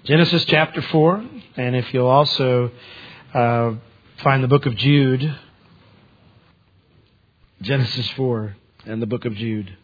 Genesis chapter 4, and if you'll also find the book of Jude, Genesis 4 and the book of Jude.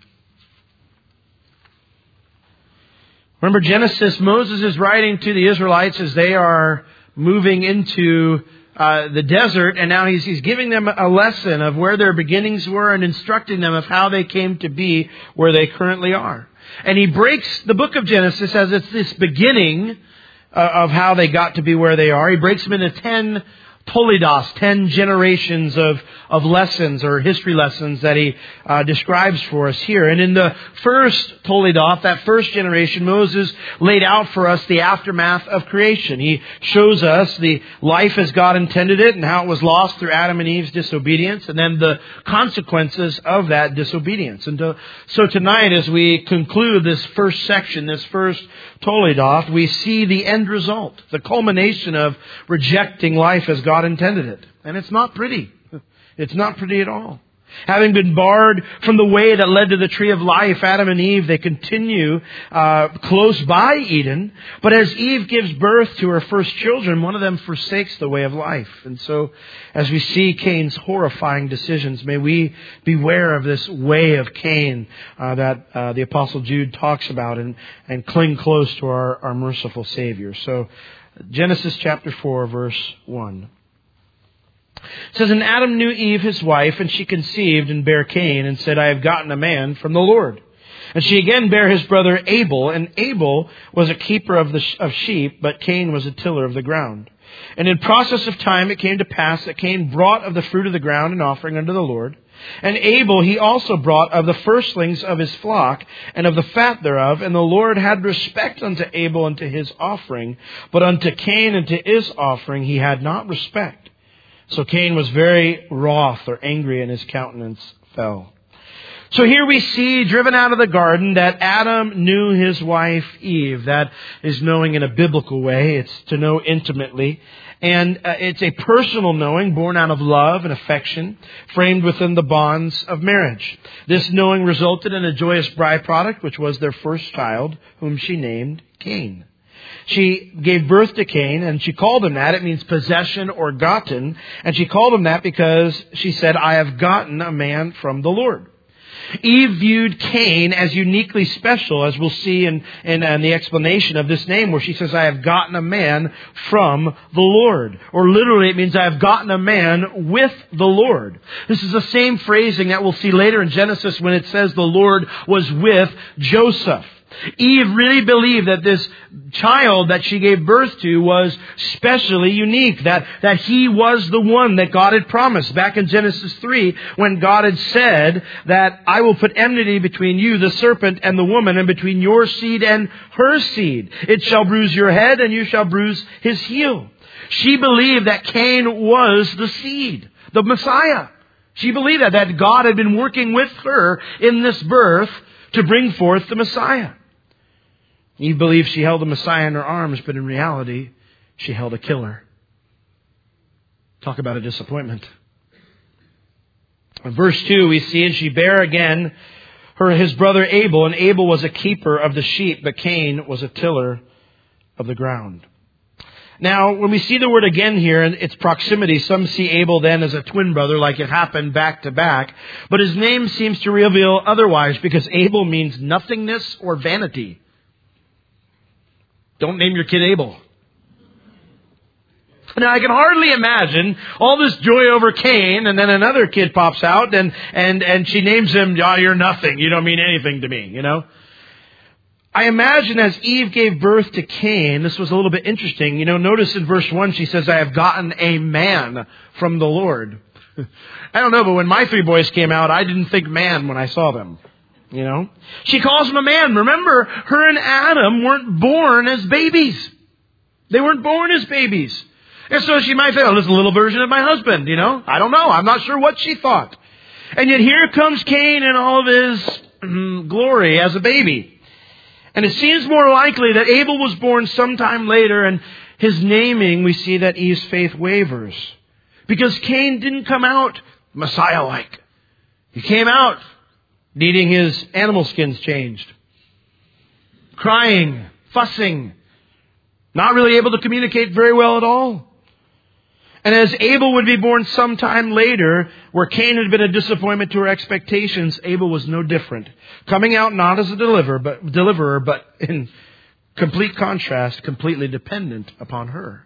Remember, Genesis, Moses is writing to the Israelites as they are moving into the desert, and now he's giving them a lesson of where their beginnings were and instructing them of how they came to be where they currently are. And he breaks the book of Genesis as it's this beginning of how they got to be where they are. He breaks them into 10 Toledos, 10 generations of lessons or history lessons that he describes for us here. And in the first Toledoth, that first generation, Moses laid out for us the aftermath of creation. He shows us the life as God intended it and how it was lost through Adam and Eve's disobedience, and then the consequences of that disobedience. And so tonight, as we conclude this first section, this first Toledoth, we see the end result, the culmination of rejecting life as God intended it. And it's not pretty. It's not pretty at all. Having been barred from the way that led to the tree of life, Adam and Eve, they continue close by Eden. But as Eve gives birth to her first children, one of them forsakes the way of life. And so, as we see Cain's horrifying decisions, may we beware of this way of Cain that the Apostle Jude talks about and cling close to our merciful Savior. So, Genesis chapter 4, verse 1. It says, "And Adam knew Eve his wife, and she conceived and bare Cain, and said, I have gotten a man from the Lord. And she again bare his brother Abel, and Abel was a keeper of sheep, but Cain was a tiller of the ground. And in process of time it came to pass that Cain brought of the fruit of the ground an offering unto the Lord. And Abel he also brought of the firstlings of his flock, and of the fat thereof. And the Lord had respect unto Abel and to his offering, but unto Cain and to his offering he had not respect. So Cain was very wroth," or angry, "and his countenance fell." So here we see, driven out of the garden, that Adam knew his wife Eve. That is knowing in a biblical way. It's to know intimately. And it's a personal knowing born out of love and affection, framed within the bonds of marriage. This knowing resulted in a joyous byproduct, which was their first child, whom she named Cain. She gave birth to Cain, and she called him that. It means possession or gotten. And she called him that because she said, I have gotten a man from the Lord. Eve viewed Cain as uniquely special, as we'll see in the explanation of this name, where she says, I have gotten a man from the Lord. Or literally, it means I have gotten a man with the Lord. This is the same phrasing that we'll see later in Genesis when it says the Lord was with Joseph. Eve really believed that this child that she gave birth to was specially unique, that he was the one that God had promised back in Genesis 3 when God had said that I will put enmity between you, the serpent, and the woman, and between your seed and her seed. It shall bruise your head and you shall bruise his heel. She believed that Cain was the seed, the Messiah. She believed that God had been working with her in this birth to bring forth the Messiah. Eve believed she held the Messiah in her arms, but in reality, she held a killer. Talk about a disappointment. In verse 2, we see, and she bare again his brother Abel, and Abel was a keeper of the sheep, but Cain was a tiller of the ground. Now, when we see the word again here in its proximity, some see Abel then as a twin brother, like it happened back to back. But his name seems to reveal otherwise, because Abel means nothingness or vanity. Don't name your kid Abel. Now, I can hardly imagine all this joy over Cain, and then another kid pops out, and she names him, you're nothing. You don't mean anything to me, you know. I imagine as Eve gave birth to Cain, this was a little bit interesting. You know, notice in verse 1, she says, I have gotten a man from the Lord. I don't know, but when my 3 boys came out, I didn't think man when I saw them. You know, she calls him a man. Remember, her and Adam weren't born as babies. They weren't born as babies. And so she might say, oh, this is a little version of my husband, you know. I don't know. I'm not sure what she thought. And yet here comes Cain in all of his glory as a baby. And it seems more likely that Abel was born sometime later, and his naming, we see that Eve's faith wavers. Because Cain didn't come out Messiah-like. He came out needing his animal skins changed, crying, fussing, Not really able to communicate very well at all. And as Abel would be born sometime later, where Cain had been a disappointment to her expectations, Abel was no different. Coming out not as a deliverer, but in complete contrast, completely dependent upon her.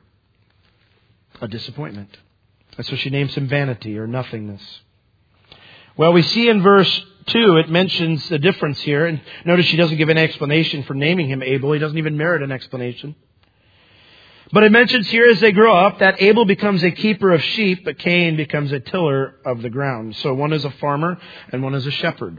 A disappointment. And so she names him vanity or nothingness. Well, we see in verse 2, it mentions the difference here. And notice she doesn't give an explanation for naming him Abel. He doesn't even merit an explanation. But it mentions here as they grow up that Abel becomes a keeper of sheep, but Cain becomes a tiller of the ground. So one is a farmer and one is a shepherd.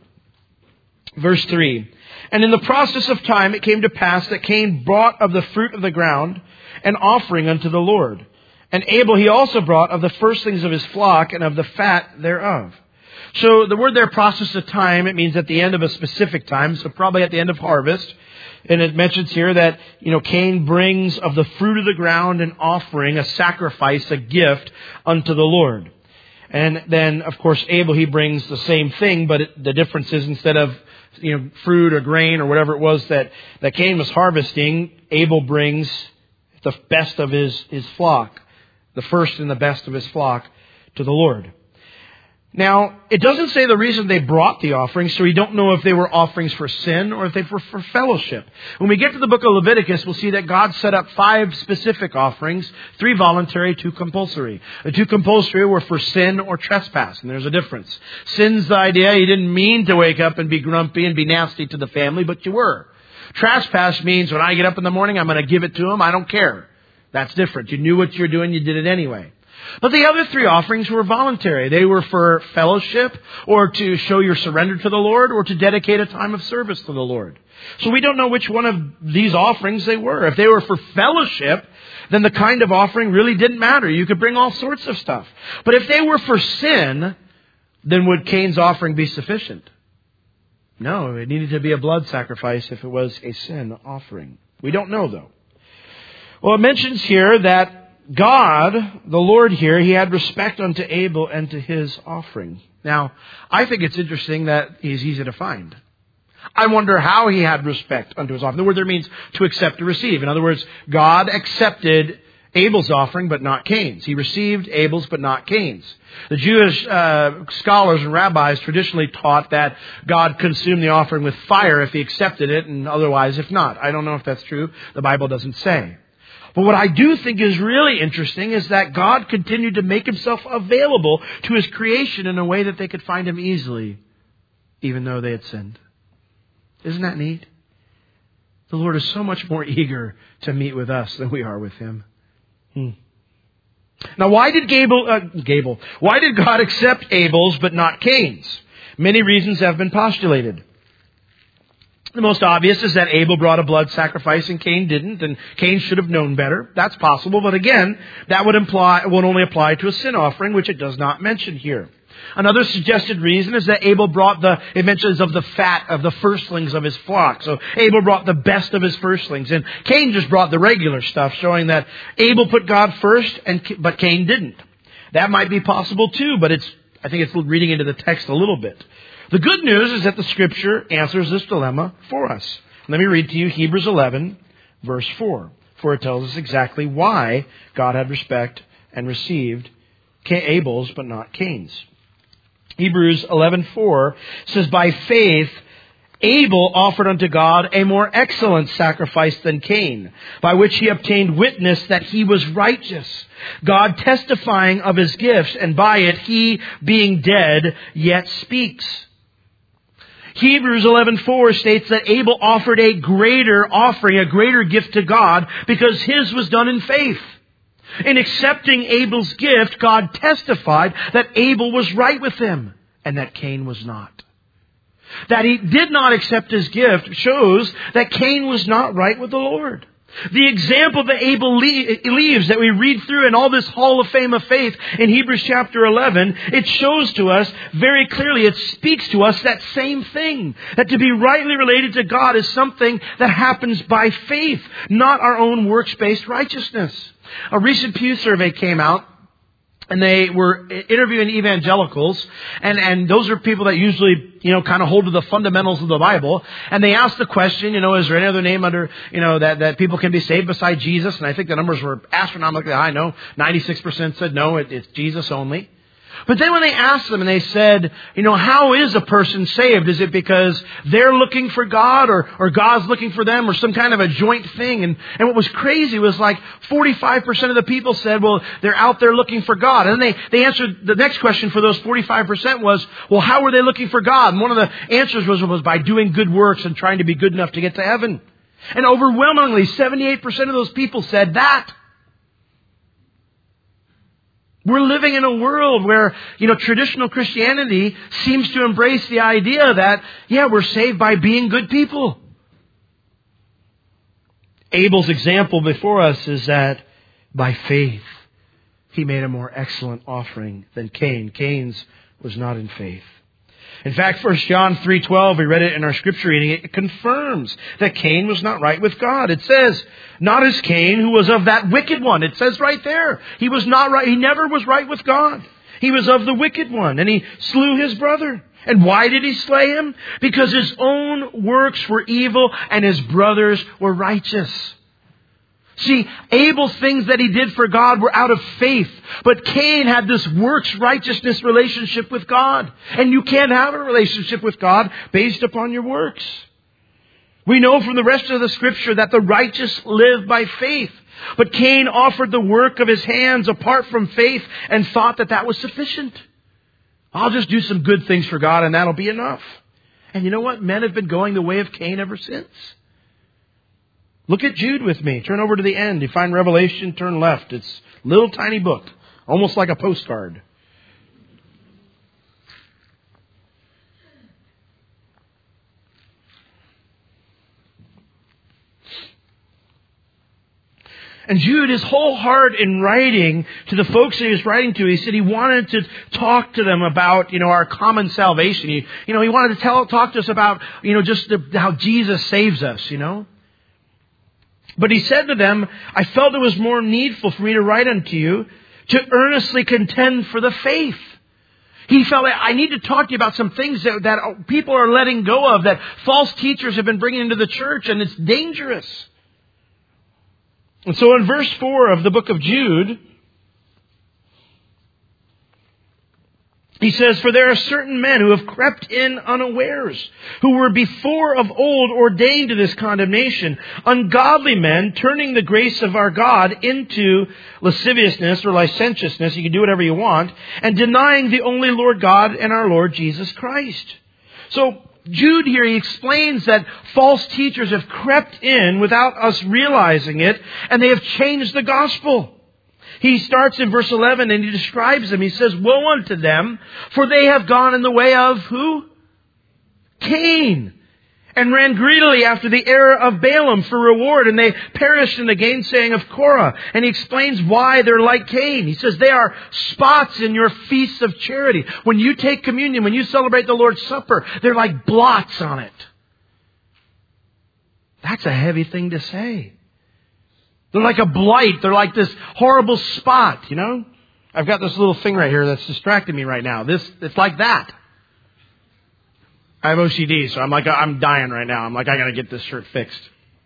Verse 3, and in the process of time it came to pass that Cain brought of the fruit of the ground an offering unto the Lord. And Abel he also brought of the firstlings of his flock and of the fat thereof. So the word there, process of time, it means at the end of a specific time, so probably at the end of harvest. And it mentions here that, Cain brings of the fruit of the ground an offering, a sacrifice, a gift unto the Lord. And then, of course, Abel, he brings the same thing, but the difference is instead of, fruit or grain or whatever it was that Cain was harvesting, Abel brings the best of his flock, the first and the best of his flock to the Lord. Now, it doesn't say the reason they brought the offerings, so we don't know if they were offerings for sin or if they were for fellowship. When we get to the book of Leviticus, we'll see that God set up 5 specific offerings, 3 voluntary, 2 compulsory. The 2 compulsory were for sin or trespass, and there's a difference. Sin's the idea you didn't mean to wake up and be grumpy and be nasty to the family, but you were. Trespass means when I get up in the morning, I'm going to give it to him, I don't care. That's different. You knew what you're doing, you did it anyway. But the other 3 offerings were voluntary. They were for fellowship, or to show your surrender to the Lord, or to dedicate a time of service to the Lord. So we don't know which one of these offerings they were. If they were for fellowship, then the kind of offering really didn't matter. You could bring all sorts of stuff. But if they were for sin, then would Cain's offering be sufficient? No, it needed to be a blood sacrifice if it was a sin offering. We don't know, though. Well, it mentions here that God, the Lord here, He had respect unto Abel and to his offering. Now, I think it's interesting that he's easy to find. I wonder how he had respect unto his offering. The word there means to accept or receive. In other words, God accepted Abel's offering, but not Cain's. He received Abel's, but not Cain's. The Jewish scholars and rabbis traditionally taught that God consumed the offering with fire if he accepted it, and otherwise if not. I don't know if that's true. The Bible doesn't say. But what I do think is really interesting is that God continued to make himself available to his creation in a way that they could find him easily, even though they had sinned. Isn't that neat? The Lord is so much more eager to meet with us than we are with him. Now, why did why did God accept Abel's but not Cain's? Many reasons have been postulated. The most obvious is that Abel brought a blood sacrifice and Cain didn't, and Cain should have known better. That's possible, but again, that would only apply to a sin offering, which it does not mention here. Another suggested reason is that Abel brought it mentions of the fat of the firstlings of his flock. So Abel brought the best of his firstlings, and Cain just brought the regular stuff, showing that Abel put God first, but Cain didn't. That might be possible too, but I think it's reading into the text a little bit. The good news is that the Scripture answers this dilemma for us. Let me read to you Hebrews 11, verse 4. For it tells us exactly why God had respect and received Abel's but not Cain's. Hebrews 11:4 says, by faith Abel offered unto God a more excellent sacrifice than Cain, by which he obtained witness that he was righteous, God testifying of his gifts, and by it he, being dead, yet speaks. Hebrews 11:4 states that Abel offered a greater offering, a greater gift to God, because his was done in faith. In accepting Abel's gift, God testified that Abel was right with him and that Cain was not. That he did not accept his gift shows that Cain was not right with the Lord. The example that Abel leaves that we read through in all this hall of fame of faith in Hebrews chapter 11, it shows to us very clearly, it speaks to us that same thing. That to be rightly related to God is something that happens by faith, not our own works-based righteousness. A recent Pew survey came out, and they were interviewing evangelicals, and those are people that usually, kind of hold to the fundamentals of the Bible. And they asked the question, is there any other name under, that people can be saved beside Jesus? And I think the numbers were astronomically high. No, 96% said no, it's Jesus only. But then when they asked them and they said, how is a person saved? Is it because they're looking for God or God's looking for them or some kind of a joint thing? And what was crazy was like 45% of the people said, well, they're out there looking for God. And then they answered the next question for those 45% was, well, how were they looking for God? And one of the answers was by doing good works and trying to be good enough to get to heaven. And overwhelmingly, 78% of those people said that. We're living in a world where, traditional Christianity seems to embrace the idea that, we're saved by being good people. Abel's example before us is that by faith, he made a more excellent offering than Cain. Cain's was not in faith. In fact, 1 John 3:12, we read it in our scripture reading, it confirms that Cain was not right with God. It says, not as Cain, who was of that wicked one. It says right there, he was not right. He never was right with God. He was of the wicked one, and he slew his brother. And why did he slay him? Because his own works were evil and his brothers were righteous. See, Abel's things that he did for God were out of faith. But Cain had this works righteousness relationship with God. And you can't have a relationship with God based upon your works. We know from the rest of the scripture that the righteous live by faith. But Cain offered the work of his hands apart from faith and thought that was sufficient. I'll just do some good things for God and that'll be enough. And you know what? Men have been going the way of Cain ever since. Look at Jude with me. Turn over to the end. You find Revelation, turn left. It's a little tiny book, almost like a postcard. And Jude, his whole heart in writing to the folks that he was writing to, he said he wanted to talk to them about, our common salvation. He wanted to talk to us about, how Jesus saves us, But he said to them, I felt it was more needful for me to write unto you to earnestly contend for the faith. He felt like, I need to talk to you about some things that people are letting go of, that false teachers have been bringing into the church, and it's dangerous. And so in verse 4 of the book of Jude, he says, for there are certain men who have crept in unawares, who were before of old ordained to this condemnation, ungodly men, turning the grace of our God into lasciviousness or licentiousness, you can do whatever you want, and denying the only Lord God and our Lord Jesus Christ. So Jude here, he explains that false teachers have crept in without us realizing it, and they have changed the gospel. He starts in verse 11 and he describes them. He says, woe unto them, for they have gone in the way of who? Cain. And ran greedily after the error of Balaam for reward. And they perished in the gainsaying of Korah. And he explains why they're like Cain. He says, they are spots in your feasts of charity. When you take communion, when you celebrate the Lord's Supper, they're like blots on it. That's a heavy thing to say. They're like a blight. They're like this horrible spot, I've got this little thing right here that's distracting me right now. It's like that. I have OCD, so I'm dying right now. I got to get this shirt fixed.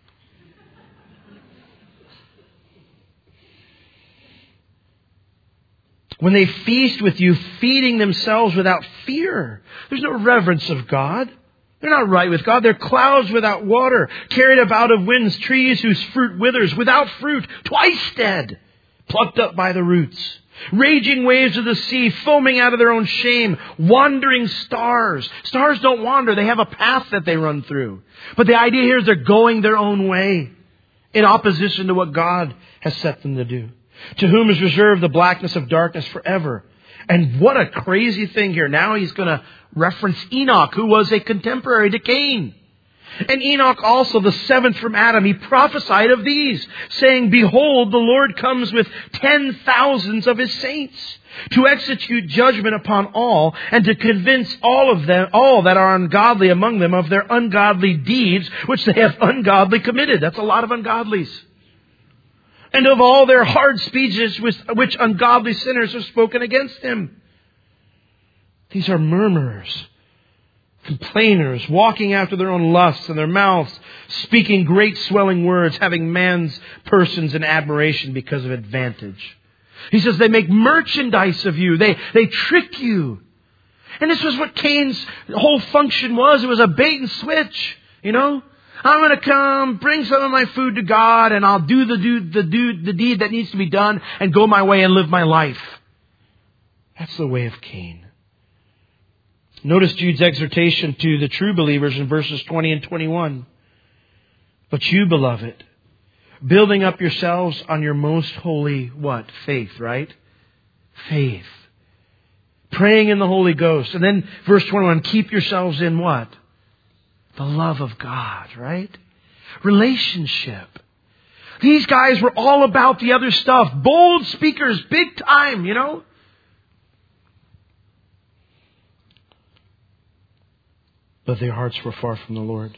When they feast with you, feeding themselves without fear. There's no reverence of God. They're not right with God. They're clouds without water, carried about of winds, trees whose fruit withers, without fruit, twice dead, plucked up by the roots. Raging waves of the sea, foaming out of their own shame, wandering stars. Stars don't wander. They have a path that they run through. But the idea here is they're going their own way in opposition to what God has set them to do. To whom is reserved the blackness of darkness forever. And what a crazy thing here. Now he's going to reference Enoch, who was a contemporary to Cain. And Enoch also, the seventh from Adam, he prophesied of these, saying, behold, the Lord comes with 10,000s of his saints to execute judgment upon all and to convince all that are ungodly among them of their ungodly deeds, which they have ungodly committed. That's a lot of ungodlies. and of all their hard speeches which ungodly sinners have spoken against him. These are murmurers, complainers, walking after their own lusts, and their mouths speaking great swelling words, having man's persons in admiration because of advantage. He says they make merchandise of you. They trick you. And this was what Cain's whole function was. It was a bait and switch. You know, I'm going to come, bring some of my food to God, and I'll do the deed that needs to be done and go my way and live my life. That's the way of Cain. Notice Jude's exhortation to the true believers in verses 20 and 21. But you, beloved, building up yourselves on your most holy, what? Faith, right? Faith. Praying in the Holy Ghost. And then verse 21, keep yourselves in what? The love of God, right? Relationship. These guys were all about the other stuff. Bold speakers, big time, you know. But their hearts were far from the Lord.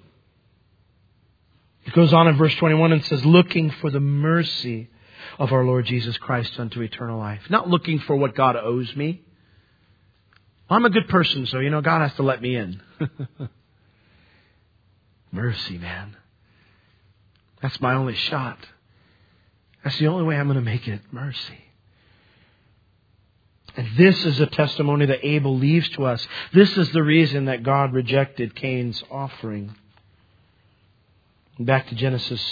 It goes on in verse 21 and says, looking for the mercy of our Lord Jesus Christ unto eternal life. Not looking for what God owes me. I'm a good person, so, you know, God has to let me in. Mercy, man. That's my only shot. That's the only way I'm going to make it. Mercy. And this is a testimony that Abel leaves to us. This is the reason that God rejected Cain's offering. Back to Genesis.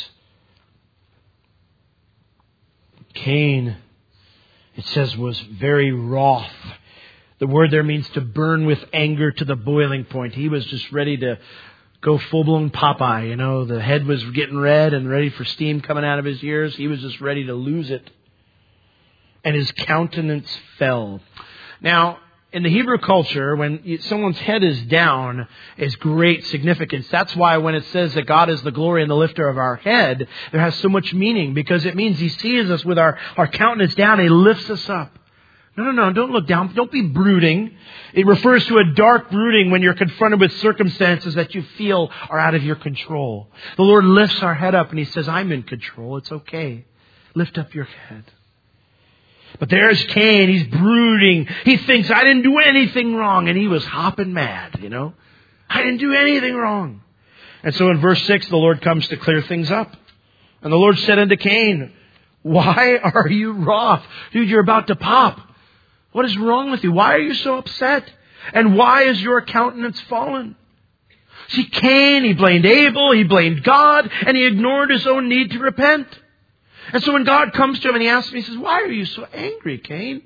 Cain, it says, was very wroth. The word there means to burn with anger to the boiling point. He was just ready to go full-blown Popeye. You know, the head was getting red and ready for steam coming out of his ears. He was just ready to lose it. And his countenance fell. Now, in the Hebrew culture, when someone's head is down, is great significance. That's why when it says that God is the glory and the lifter of our head, there has so much meaning, because it means He sees us with our countenance down. He lifts us up. No, don't look down. Don't be brooding. It refers to a dark brooding when you're confronted with circumstances that you feel are out of your control. The Lord lifts our head up and He says, I'm in control. It's okay. Lift up your head. But there's Cain. He's brooding. He thinks, I didn't do anything wrong. And he was hopping mad, you know. I didn't do anything wrong. And so in verse 6, the Lord comes to clear things up. And the Lord said unto Cain, why are you wroth? Dude, you're about to pop. What is wrong with you? Why are you so upset? And why is your countenance fallen? See, Cain, he blamed Abel, he blamed God, and he ignored his own need to repent. And so when God comes to him and He asks him, He says, why are you so angry, Cain?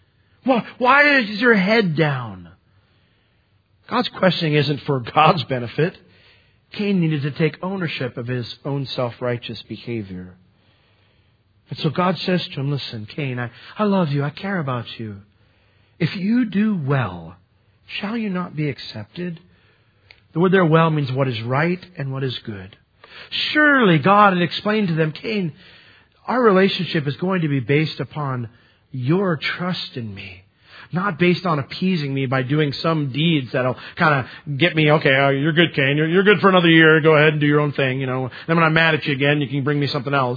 Why is your head down? God's questioning isn't for God's benefit. Cain needed to take ownership of his own self-righteous behavior. And so God says to him, listen, Cain, I love you. I care about you. If you do well, shall you not be accepted? The word there, well, means what is right and what is good. Surely God had explained to them, Cain, our relationship is going to be based upon your trust in me. Not based on appeasing me by doing some deeds that'll kind of get me, okay, you're good, Cain. You're good for another year. Go ahead and do your own thing. You know. Then when I'm mad at you again, you can bring me something else.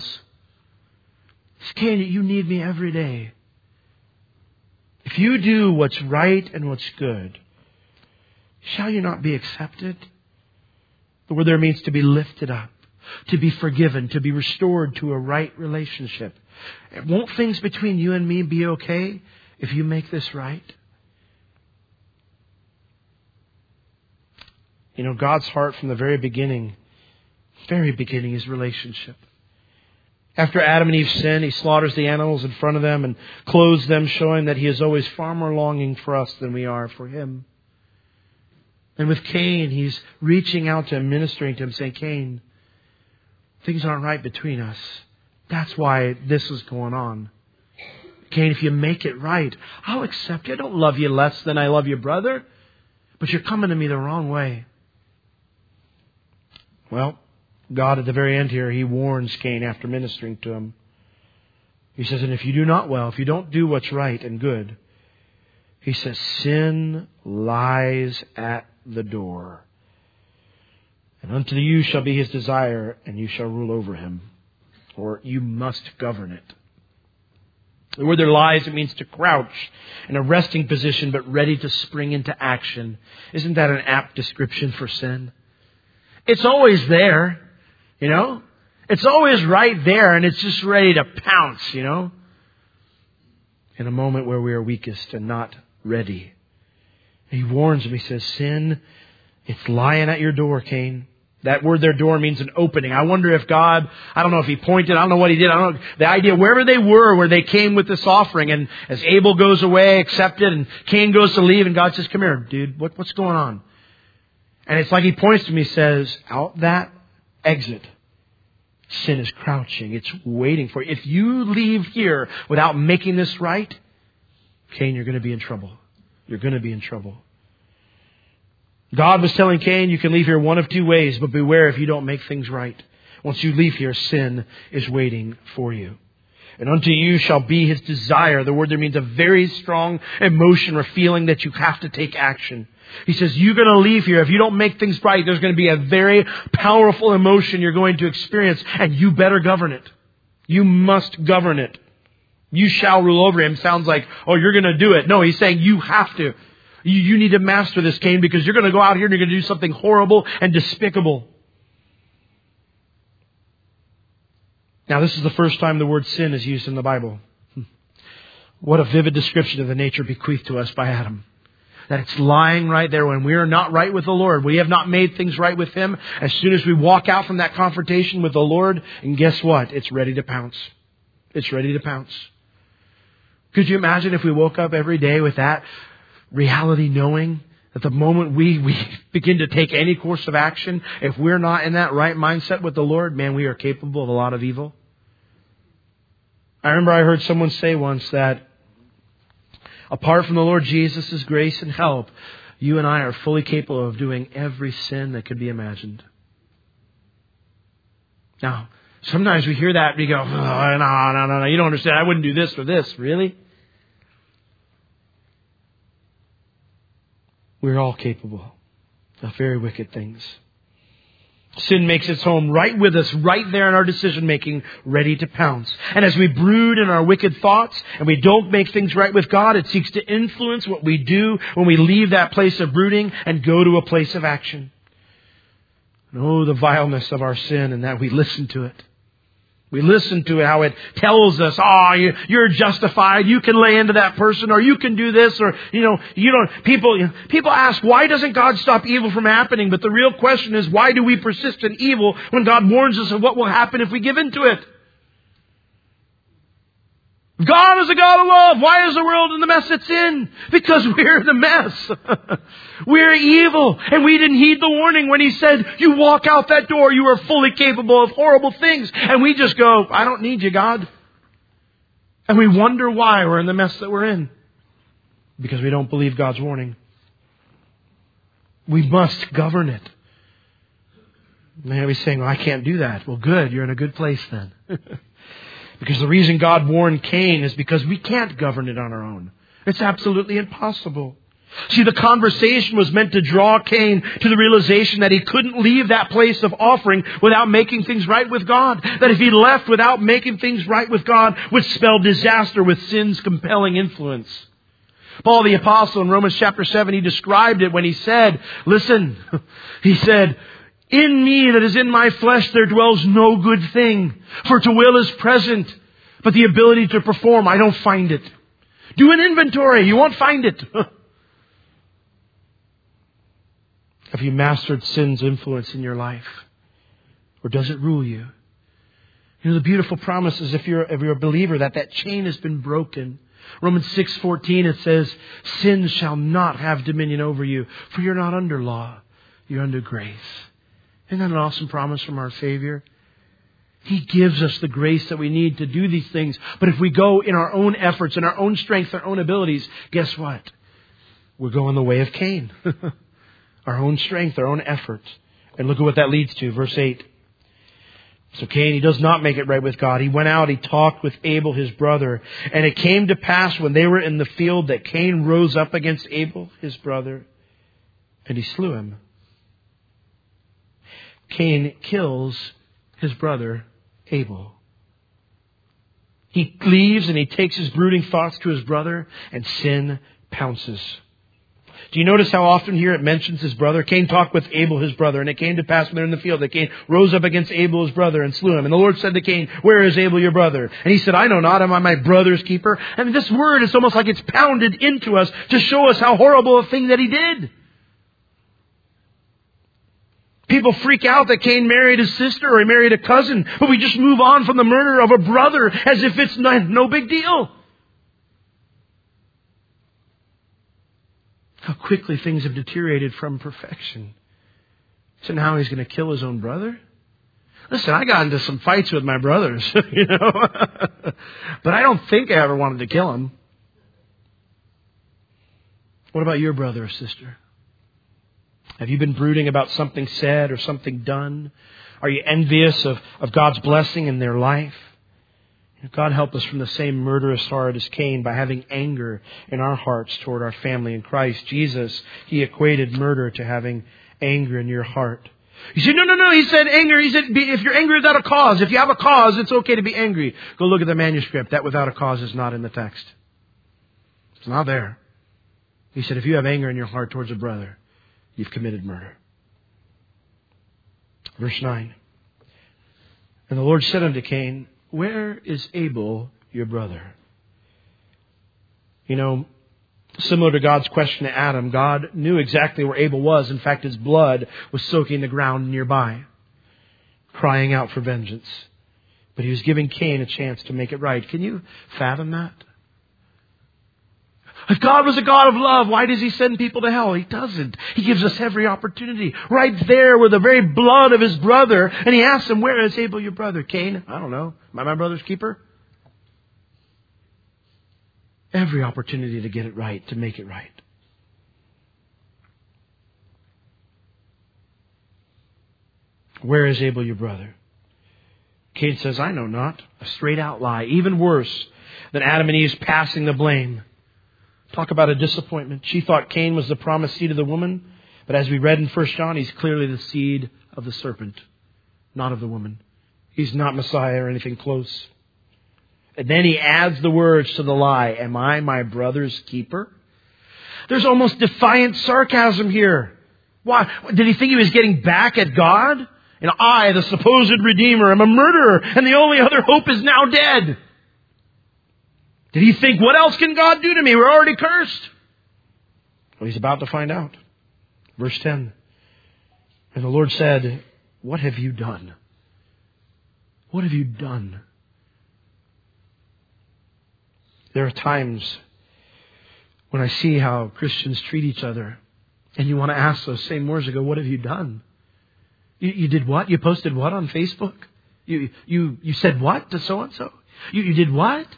Cain, you need me every day. If you do what's right and what's good, shall you not be accepted? The word there means to be lifted up, to be forgiven, to be restored to a right relationship. Won't things between you and me be okay if you make this right? You know, God's heart from the very beginning is relationship. After Adam and Eve sin, He slaughters the animals in front of them and clothes them, showing that He is always far more longing for us than we are for Him. And with Cain, He's reaching out to him, ministering to him, saying, Cain, things aren't right between us. That's why this is going on. Cain, if you make it right, I'll accept you. I don't love you less than I love your brother, but you're coming to me the wrong way. Well, God at the very end here, He warns Cain after ministering to him. He says, and if you do not well, if you don't do what's right and good, He says, sin lies at the door. And unto you shall be his desire, and you shall rule over him. or you must govern it. Where there lies, it means to crouch in a resting position but ready to spring into action. Isn't that an apt description for sin? It's always there, you know. It's always right there and it's just ready to pounce, you know. In a moment where we are weakest and not ready. He warns him, he says, sin, it's lying at your door, Cain. That word there, door, means an opening. I wonder if God, I don't know if He pointed, I don't know what He did. I don't know. The idea, wherever they were, where they came with this offering, and as Abel goes away, accepted, and Cain goes to leave, and God says, come here, dude, what's going on? And it's like He points to me, says, out that exit, sin is crouching. It's waiting for you. If you leave here without making this right, Cain, you're going to be in trouble. You're going to be in trouble. God was telling Cain, you can leave here one of two ways, but beware if you don't make things right. Once you leave here, sin is waiting for you. And unto you shall be His desire. The word there means a very strong emotion or feeling that you have to take action. He says, you're going to leave here. If you don't make things right, there's going to be a very powerful emotion you're going to experience, and you better govern it. You must govern it. You shall rule over him. Sounds like, oh, you're going to do it. No, He's saying you have to. You need to master this, Cain, because you're going to go out here and you're going to do something horrible and despicable. Now, this is the first time the word sin is used in the Bible. What a vivid description of the nature bequeathed to us by Adam. That it's lying right there when we are not right with the Lord. We have not made things right with Him. As soon as we walk out from that confrontation with the Lord, and guess what? It's ready to pounce. It's ready to pounce. Could you imagine if we woke up every day with that reality, knowing that the moment we begin to take any course of action, if we're not in that right mindset with the Lord, man, we are capable of a lot of evil. I remember I heard someone say once that apart from the Lord Jesus' grace and help, you and I are fully capable of doing every sin that could be imagined. Now, sometimes we hear that and we go, oh, no, you don't understand. I wouldn't do this or this. Really? We're all capable of very wicked things. Sin makes its home right with us, right there in our decision making, ready to pounce. And as we brood in our wicked thoughts and we don't make things right with God, it seeks to influence what we do when we leave that place of brooding and go to a place of action. And oh, the vileness of our sin and that we listen to it. We listen to it, how it tells us, you're justified, you can lay into that person, or you can do this, or, you don't, people ask, why doesn't God stop evil from happening? But the real question is, why do we persist in evil when God warns us of what will happen if we give into it? God is a God of love. Why is the world in the mess it's in? Because we're the mess. We're evil. And we didn't heed the warning when He said, you walk out that door, you are fully capable of horrible things. And we just go, I don't need you, God. And we wonder why we're in the mess that we're in. Because we don't believe God's warning. We must govern it. Maybe saying, well, I can't do that. Well, good. You're in a good place then. Because the reason God warned Cain is because we can't govern it on our own. It's absolutely impossible. See, the conversation was meant to draw Cain to the realization that he couldn't leave that place of offering without making things right with God. That if he left without making things right with God would spell disaster with sin's compelling influence. Paul the Apostle in Romans chapter 7, he described it when he said, listen, he said, in me that is in my flesh there dwells no good thing. For to will is present, but the ability to perform, I don't find it. Do an inventory, you won't find it. Have you mastered sin's influence in your life? Or does it rule you? You know, the beautiful promise is if you're a believer that chain has been broken. Romans 6:14, it says, sin shall not have dominion over you, for you're not under law, you're under grace. Isn't that an awesome promise from our Savior? He gives us the grace that we need to do these things. But if we go in our own efforts, in our own strength, our own abilities, guess what? We're going the way of Cain. Our own strength, our own efforts. And look at what that leads to. Verse 8. So Cain, he does not make it right with God. He went out, he talked with Abel, his brother. And it came to pass when they were in the field that Cain rose up against Abel, his brother, and he slew him. Cain kills his brother Abel. He leaves and he takes his brooding thoughts to his brother, and sin pounces. Do you notice how often here it mentions his brother? Cain talked with Abel, his brother, and it came to pass when they were in the field that Cain rose up against Abel, his brother, and slew him. And the Lord said to Cain, "Where is Abel, your brother?" And he said, "I know not. Am I my brother's keeper?" And this word is almost like it's pounded into us to show us how horrible a thing that he did. People freak out that Cain married his sister or he married a cousin, but we just move on from the murder of a brother as if it's no big deal. How quickly things have deteriorated from perfection. So now he's going to kill his own brother? Listen, I got into some fights with my brothers, you know. But I don't think I ever wanted to kill him. What about your brother or sister? Have you been brooding about something said or something done? Are you envious of God's blessing in their life? God help us from the same murderous heart as Cain by having anger in our hearts toward our family in Christ. Jesus, He equated murder to having anger in your heart. You say, no, He said anger. He said, if you're angry without a cause, if you have a cause, it's okay to be angry. Go look at the manuscript. That without a cause is not in the text. It's not there. He said, if you have anger in your heart towards a brother, you've committed murder. Verse 9. And the Lord said unto Cain, "Where is Abel, your brother?" You know, similar to God's question to Adam, God knew exactly where Abel was. In fact, his blood was soaking the ground nearby, crying out for vengeance. But He was giving Cain a chance to make it right. Can you fathom that? If God was a God of love, why does He send people to hell? He doesn't. He gives us every opportunity. Right there with the very blood of his brother. And He asks him, "Where is Abel, your brother?" Cain, I don't know. Am I my brother's keeper? Every opportunity to get it right, to make it right. Where is Abel, your brother? Cain says, "I know not." A straight out lie. Even worse than Adam and Eve's passing the blame. Talk about a disappointment. She thought Cain was the promised seed of the woman. But as we read in 1 John, he's clearly the seed of the serpent, not of the woman. He's not Messiah or anything close. And then he adds the words to the lie. Am I my brother's keeper? There's almost defiant sarcasm here. Why? Did he think he was getting back at God? And I, the supposed Redeemer, am a murderer, and the only other hope is now dead. Did he think, what else can God do to me? We're already cursed. Well, he's about to find out. Verse 10. And the Lord said, "What have you done? What have you done?" There are times when I see how Christians treat each other, and you want to ask those same words. I go, what have you done? You did what? You posted what on Facebook? You said what to so-and-so? You did what?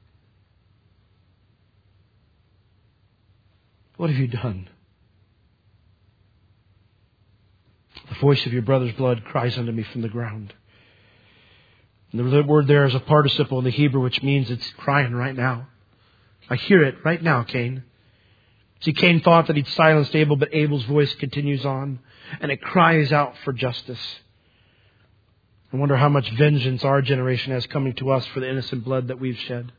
What have you done? The voice of your brother's blood cries unto me from the ground. And the word there is a participle in the Hebrew, which means it's crying right now. I hear it right now, Cain. See, Cain thought that he'd silenced Abel, but Abel's voice continues on, and it cries out for justice. I wonder how much vengeance our generation has coming to us for the innocent blood that we've shed.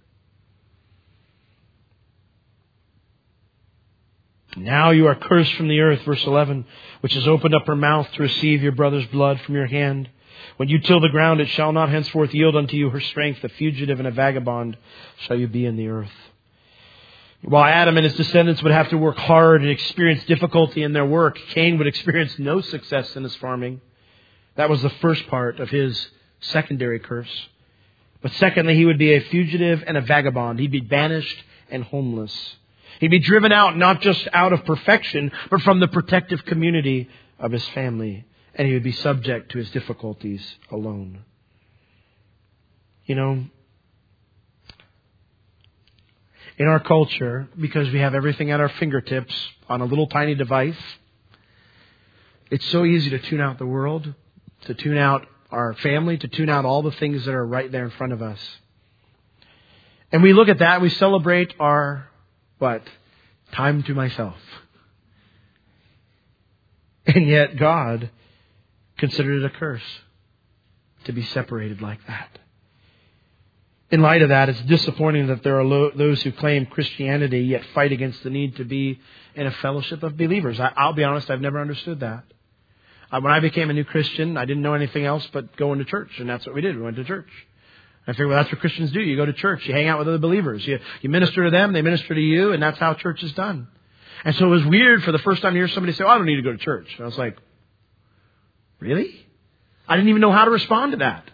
Now you are cursed from the earth, verse 11, which has opened up her mouth to receive your brother's blood from your hand. When you till the ground, it shall not henceforth yield unto you her strength. A fugitive and a vagabond shall you be in the earth. While Adam and his descendants would have to work hard and experience difficulty in their work, Cain would experience no success in his farming. That was the first part of his secondary curse. But secondly, he would be a fugitive and a vagabond. He'd be banished and homeless. He'd be driven out, not just out of perfection, but from the protective community of his family. And he would be subject to his difficulties alone. You know, in our culture, because we have everything at our fingertips on a little tiny device, it's so easy to tune out the world, to tune out our family, to tune out all the things that are right there in front of us. And we look at that, we celebrate our, time to myself. And yet God considered it a curse to be separated like that. In light of that, it's disappointing that there are those who claim Christianity yet fight against the need to be in a fellowship of believers. I'll be honest, I've never understood that. When I became a new Christian, I didn't know anything else but going to church, and that's what we did. We went to church. I figured, well, that's what Christians do. You go to church, you hang out with other believers, you minister to them, they minister to you, and that's how church is done. And so it was weird for the first time to hear somebody say, oh, I don't need to go to church. And I was like, really? I didn't even know how to respond to that.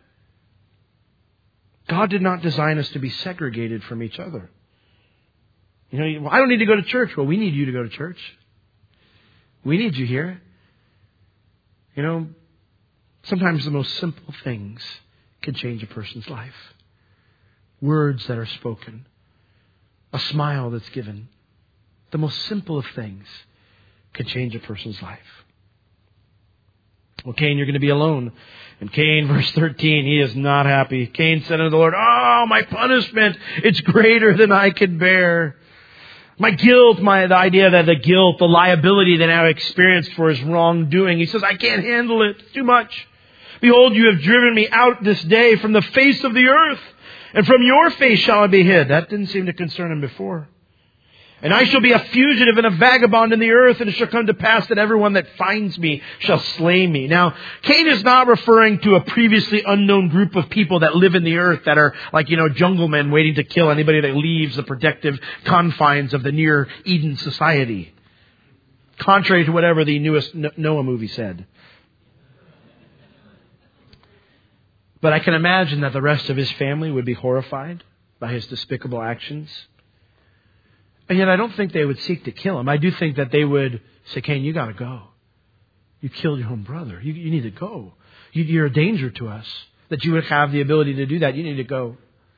God did not design us to be segregated from each other. You know, well, I don't need to go to church. Well, we need you to go to church. We need you here. You know, sometimes the most simple things can change a person's life. Words that are spoken. A smile that's given. The most simple of things can change a person's life. Well, Cain, you're going to be alone. And Cain, verse 13, he is not happy. Cain said unto the Lord, oh, my punishment, it's greater than I can bear. My guilt, the idea that the guilt, the liability that I experienced for his wrongdoing. He says, I can't handle it. It's too much. Behold, you have driven me out this day from the face of the earth, and from your face shall I be hid. That didn't seem to concern him before. And I shall be a fugitive and a vagabond in the earth, and it shall come to pass that everyone that finds me shall slay me. Now, Cain is not referring to a previously unknown group of people that live in the earth that are like, jungle men waiting to kill anybody that leaves the protective confines of the near Eden society. Contrary to whatever the newest Noah movie said. But I can imagine that the rest of his family would be horrified by his despicable actions. And yet I don't think they would seek to kill him. I do think that they would say, Cain, you got to go. You killed your own brother. You need to go. You're a danger to us. That you would have the ability to do that. You need to go.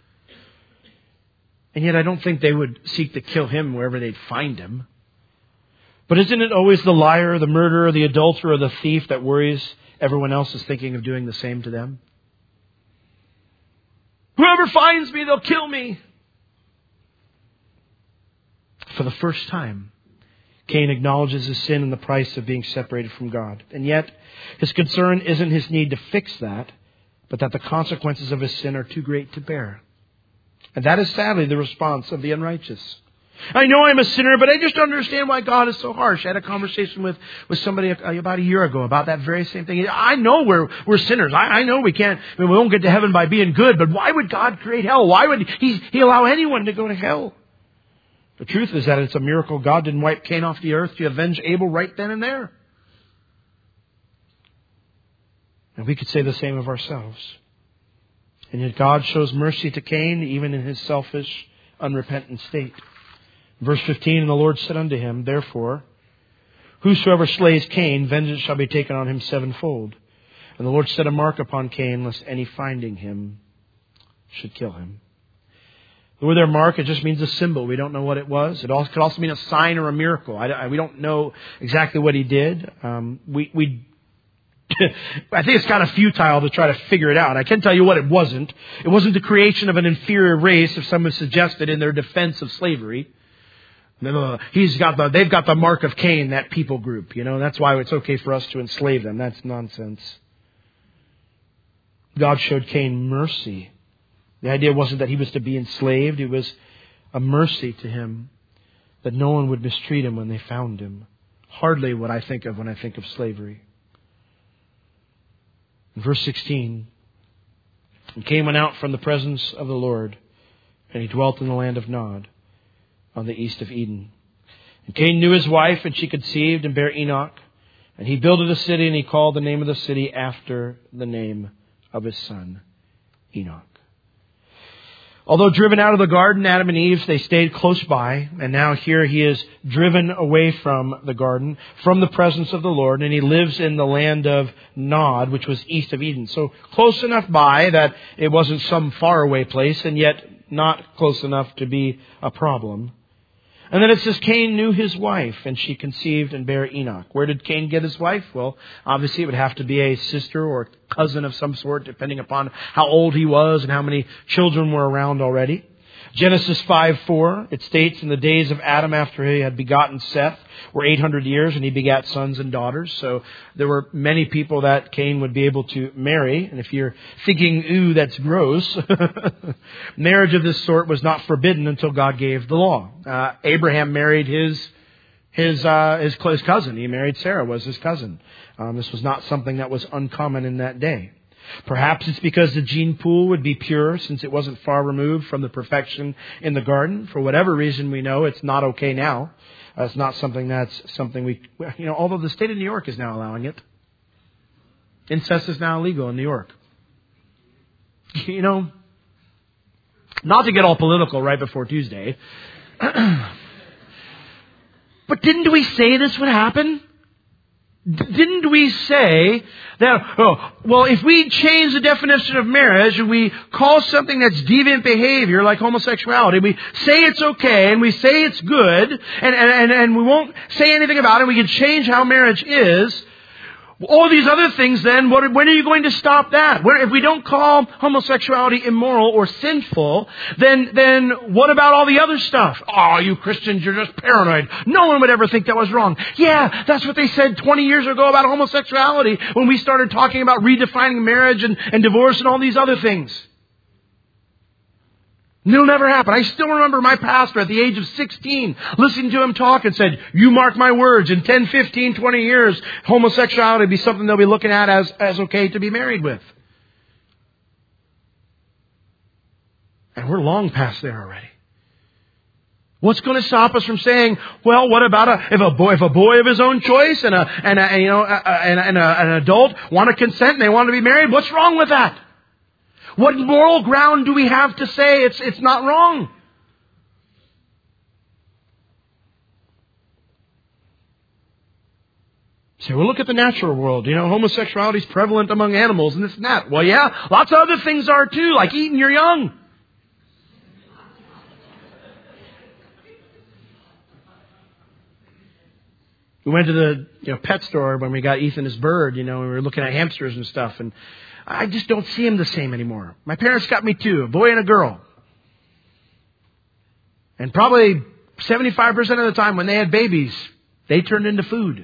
And yet I don't think they would seek to kill him wherever they'd find him. But isn't it always the liar, the murderer, the adulterer, the thief that worries everyone else is thinking of doing the same to them? Whoever finds me, they'll kill me. For the first time, Cain acknowledges his sin and the price of being separated from God. And yet, his concern isn't his need to fix that, but that the consequences of his sin are too great to bear. And that is sadly the response of the unrighteous. I know I'm a sinner, but I just don't understand why God is so harsh. I had a conversation with somebody about a year ago about that very same thing. I know we're sinners. I know we won't get to heaven by being good, but why would God create hell? Why would He allow anyone to go to hell? The truth is that it's a miracle God didn't wipe Cain off the earth to avenge Abel right then and there. And we could say the same of ourselves. And yet God shows mercy to Cain even in his selfish, unrepentant state. Verse 15, and the Lord said unto him, therefore, whosoever slays Cain, vengeance shall be taken on him sevenfold. And the Lord set a mark upon Cain, lest any finding him should kill him. The word there, mark, it just means a symbol. We don't know what it was. It could also mean a sign or a miracle. We don't know exactly what he did. I think it's kind of futile to try to figure it out. I can tell you what it wasn't. It wasn't the creation of an inferior race, if someone suggested in their defense of slavery. They've got the mark of Cain, that people group. That's why it's okay for us to enslave them. That's nonsense. God showed Cain mercy. The idea wasn't that he was to be enslaved. It was a mercy to him that no one would mistreat him when they found him. Hardly what I think of when I think of slavery. In verse 16, and Cain went out from the presence of the Lord, and he dwelt in the land of Nod, on the east of Eden. And Cain knew his wife, and she conceived and bare Enoch. And he builded a city, and he called the name of the city after the name of his son, Enoch. Although driven out of the garden, Adam and Eve, they stayed close by. And now here he is driven away from the garden, from the presence of the Lord. And he lives in the land of Nod, which was east of Eden. So close enough by that it wasn't some faraway place, and yet not close enough to be a problem. And then it says Cain knew his wife, and she conceived and bare Enoch. Where did Cain get his wife? Well, obviously it would have to be a sister or cousin of some sort, depending upon how old he was and how many children were around already. Genesis 5:4, it states, in the days of Adam after he had begotten Seth were 800 years, and he begat sons and daughters. So there were many people that Cain would be able to marry. And if you're thinking, ooh, that's gross, marriage of this sort was not forbidden until God gave the law. Abraham married his cousin. He married Sarah, was his cousin. This was not something that was uncommon in that day. Perhaps it's because the gene pool would be pure since it wasn't far removed from the perfection in the garden. For whatever reason we know, it's not okay now. It's not something although the state of New York is now allowing it. Incest is now illegal in New York. Not to get all political right before Tuesday. But didn't we say this would happen? Didn't we say that, if we change the definition of marriage and we call something that's deviant behavior like homosexuality, we say it's okay and we say it's good and we won't say anything about it, we can change how marriage is. All these other things then, when are you going to stop that? If we don't call homosexuality immoral or sinful, then what about all the other stuff? Oh, you Christians, you're just paranoid. No one would ever think that was wrong. Yeah, that's what they said 20 years ago about homosexuality when we started talking about redefining marriage and divorce and all these other things. It'll never happen. I still remember my pastor at the age of 16 listening to him talk and said, you mark my words, in 10, 15, 20 years, homosexuality will be something they'll be looking at as okay to be married with. And we're long past there already. What's going to stop us from saying, well, what about if a boy of his own choice and an adult want to consent and they want to be married? What's wrong with that? What moral ground do we have to say it's not wrong? So we'll look at the natural world. Homosexuality is prevalent among animals and this and that. Well, yeah, lots of other things are too, like eating your young. We went to the pet store when we got Ethan his bird. We were looking at hamsters and stuff, and I just don't see him the same anymore. My parents got me two, a boy and a girl. And probably 75% of the time when they had babies, they turned into food.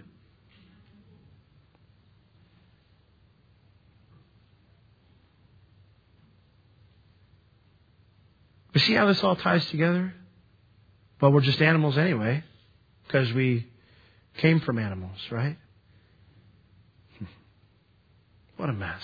But see how this all ties together? Well, we're just animals anyway, because we came from animals, right? What a mess.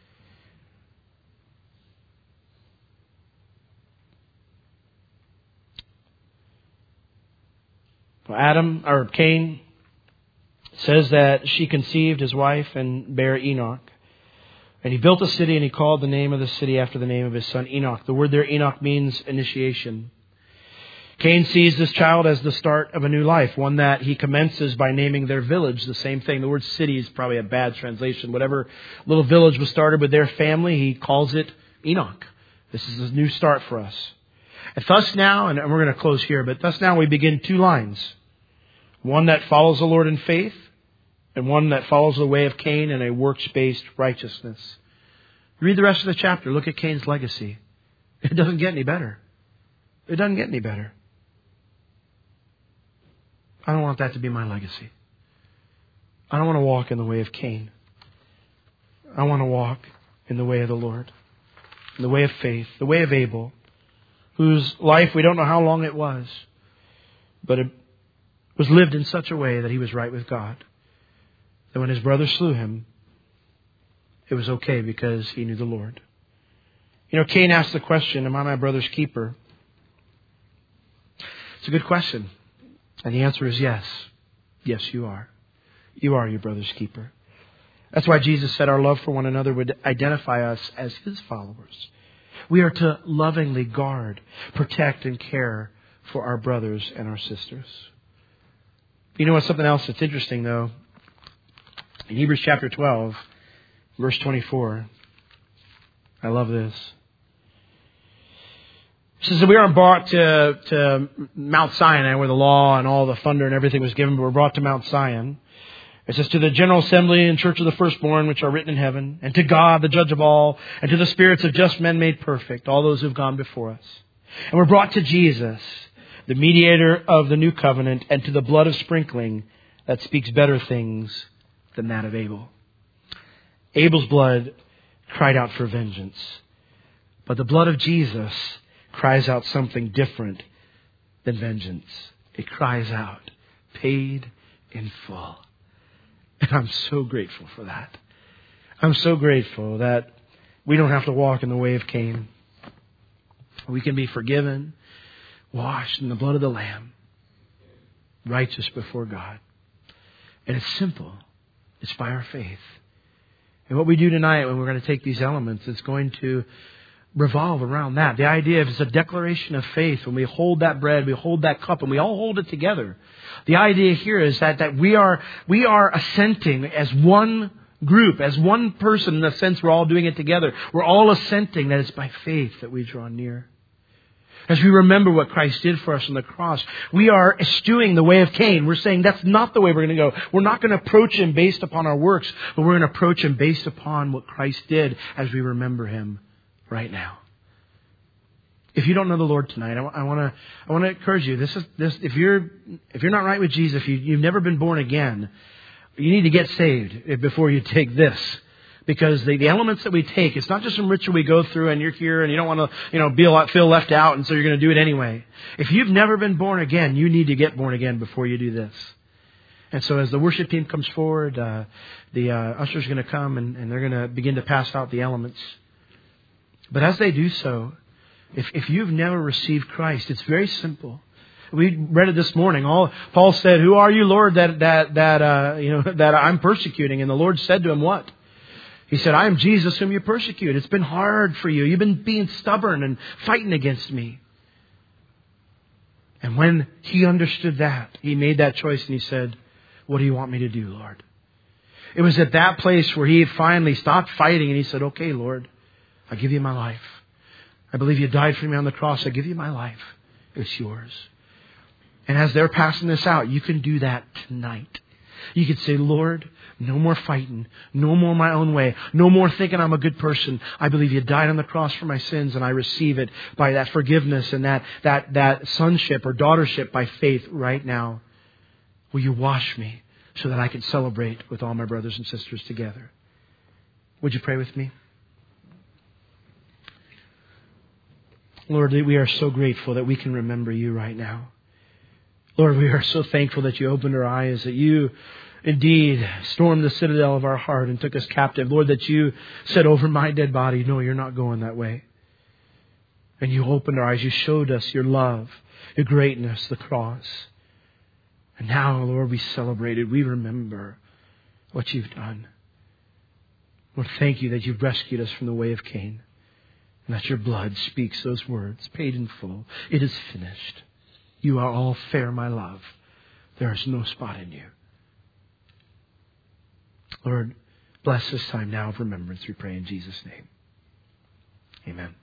Well, Cain says that she conceived his wife and bare Enoch. And he built a city and he called the name of the city after the name of his son Enoch. The word there, Enoch, means initiation. Cain sees this child as the start of a new life, one that he commences by naming their village the same thing. The word city is probably a bad translation. Whatever little village was started with their family, he calls it Enoch. This is a new start for us. And thus now, and we're going to close here, but thus now we begin two lines. One that follows the Lord in faith, and one that follows the way of Cain in a works-based righteousness. Read the rest of the chapter. Look at Cain's legacy. It doesn't get any better. It doesn't get any better. I don't want that to be my legacy. I don't want to walk in the way of Cain. I want to walk in the way of the Lord, in the way of faith, the way of Abel, whose life we don't know how long it was, but it was lived in such a way that he was right with God. That when his brother slew him, it was okay because he knew the Lord. Cain asked the question, am I my brother's keeper? It's a good question. And the answer is yes. Yes, you are. You are your brother's keeper. That's why Jesus said our love for one another would identify us as his followers. We are to lovingly guard, protect, and care for our brothers and our sisters. You know what's something else that's interesting, though? In Hebrews chapter 12, verse 24, I love this. It says that we aren't brought to Mount Sinai where the law and all the thunder and everything was given, but we're brought to Mount Zion. It says, to the general assembly and church of the firstborn, which are written in heaven, and to God, the judge of all, and to the spirits of just men made perfect, all those who have gone before us. And we're brought to Jesus, the mediator of the new covenant, and to the blood of sprinkling that speaks better things than that of Abel. Abel's blood cried out for vengeance, but the blood of Jesus cries out something different than vengeance. It cries out, paid in full. And I'm so grateful for that. I'm so grateful that we don't have to walk in the way of Cain. We can be forgiven, washed in the blood of the Lamb, righteous before God. And it's simple. It's by our faith. And what we do tonight when we're going to take these elements, it's going to revolve around that. The idea is it's a declaration of faith. When we hold that bread, we hold that cup, and we all hold it together. The idea here is that we are assenting as one group, as one person, in a sense we're all doing it together. We're all assenting that it's by faith that we draw near. As we remember what Christ did for us on the cross, we are eschewing the way of Cain. We're saying that's not the way we're going to go. We're not going to approach Him based upon our works, but we're going to approach Him based upon what Christ did as we remember Him right now. If you don't know the Lord tonight, I want to encourage you. If you're not right with Jesus, if you've never been born again, you need to get saved before you take this. Because the elements that we take, it's not just some ritual we go through and you're here and you don't want to feel left out, and so you're going to do it anyway. If you've never been born again, you need to get born again before you do this. And so as the worship team comes forward, the ushers are going to come and they're going to begin to pass out the elements. But as they do so, if you've never received Christ, it's very simple. We read it this morning. Paul said, "Who are you, Lord, that I'm persecuting?" And the Lord said to him, "What?" He said, "I am Jesus whom you persecute. It's been hard for you. You've been being stubborn and fighting against me." And when he understood that, he made that choice and he said, "What do you want me to do, Lord?" It was at that place where he finally stopped fighting and he said, "Okay, Lord, I give you my life. I believe you died for me on the cross. I give you my life. It's yours." And as they're passing this out, you can do that tonight. You could say, "Lord, no more fighting, no more my own way, no more thinking I'm a good person. I believe you died on the cross for my sins, and I receive it by that forgiveness and that sonship or daughtership by faith right now. Will you wash me so that I can celebrate with all my brothers and sisters together?" Would you pray with me? Lord, we are so grateful that we can remember you right now. Lord, we are so thankful that you opened our eyes, that you indeed stormed the citadel of our heart and took us captive. Lord, that you said over my dead body, "No, you're not going that way." And you opened our eyes. You showed us your love, your greatness, the cross. And now, Lord, we celebrated. We remember what you've done. Lord, thank you that you've rescued us from the way of Cain. And that your blood speaks those words, paid in full. It is finished. You are all fair, my love. There is no spot in you. Lord, bless this time now of remembrance, we pray in Jesus' name. Amen.